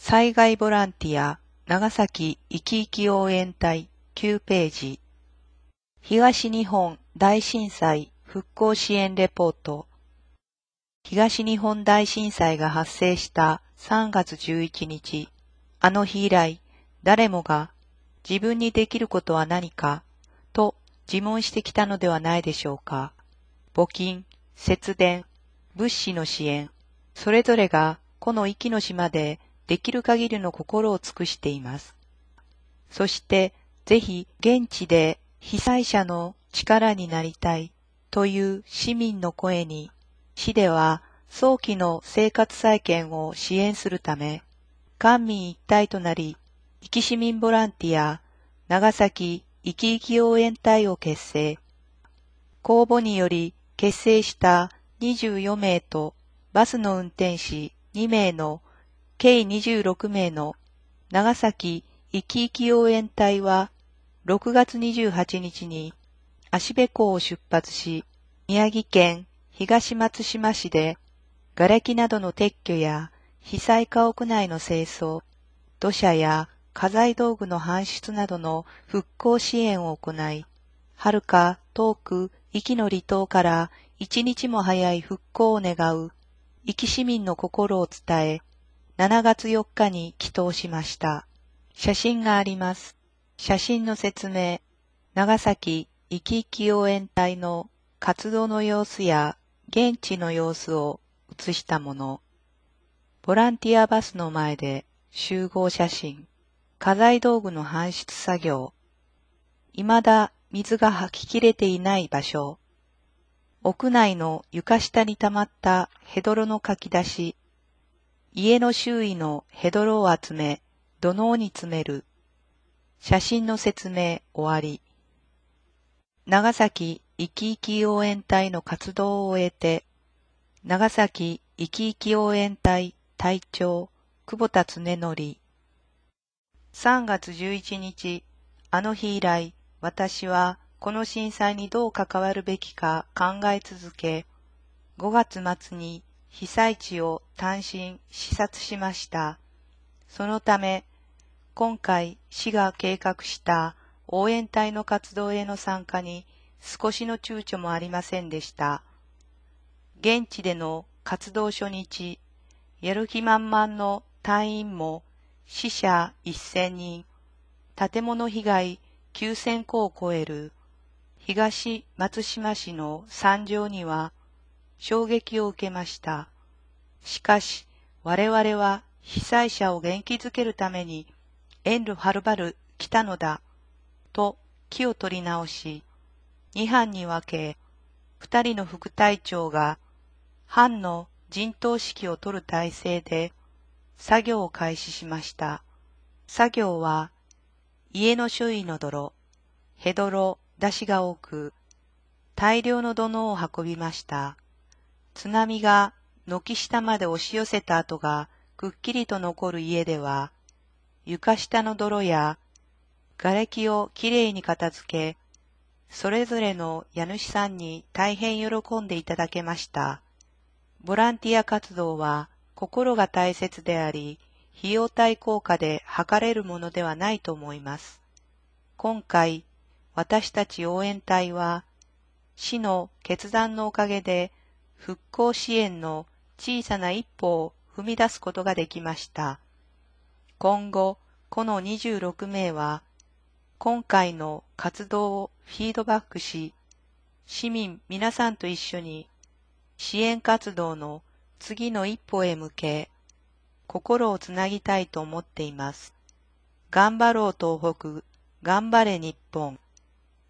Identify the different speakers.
Speaker 1: 災害ボランティア長崎いきいき応援隊9ページ。東日本大震災復興支援レポート。東日本大震災が発生した3月11日、あの日以来、誰もが自分にできることは何かと自問してきたのではないでしょうか。募金、節電、物資の支援、それぞれがこの壱岐の島でできる限りの心を尽くしています。そしてぜひ現地で被災者の力になりたいという市民の声に、市では早期の生活再建を支援するため、官民一体となり、壱岐市民ボランティア長崎いきいき応援隊を結成。公募により結成した24名とバスの運転士2名の計26名の長崎いきいき応援隊は6月28日に芦部港を出発し、宮城県東松島市で瓦礫などの撤去や被災家屋内の清掃、土砂や家財道具の搬出などの復興支援を行い、遥か遠く壱岐の離島から一日も早い復興を願う壱岐市民の心を伝え、7月4日に祈祷しました。写真があります。写真の説明。長崎いきいき応援隊の活動の様子や現地の様子を写したもの。ボランティアバスの前で集合写真。家財道具の搬出作業。未だ水が吐ききれていない場所。屋内の床下に溜まったヘドロのかき出し。家の周囲のヘドロを集め、土のうに詰める。写真の説明終わり。長崎いきいき応援隊の活動を終えて、長崎いきいき応援隊隊長久保田恒則。3月11日、あの日以来、私はこの震災にどう関わるべきか考え続け、5月末に被災地を単身視察しました。そのため、今回市が計画した応援隊の活動への参加に少しの躊躇もありませんでした。現地での活動初日、やる気満々の隊員も死者1000人、建物被害9000戸を超える東松島市の惨状には衝撃を受けました。しかし我々は被災者を元気づけるために遠路はるばる来たのだと気を取り直し、2班に分け、2人の副隊長が班の陣頭指揮を取る体制で作業を開始しました。作業は家の周囲の泥、ヘドロ、出しが多く、大量の土のうを運びました。津波が軒下まで押し寄せた跡がくっきりと残る家では、床下の泥や瓦礫をきれいに片付け、それぞれの家主さんに大変喜んでいただけました。ボランティア活動は心が大切であり、費用対効果で測れるものではないと思います。今回、私たち応援隊は、市の決断のおかげで、復興支援の小さな一歩を踏み出すことができました。今後、この26名は、今回の活動をフィードバックし、市民皆さんと一緒に支援活動の次の一歩へ向け、心をつなぎたいと思っています。頑張ろう東北、頑張れ日本。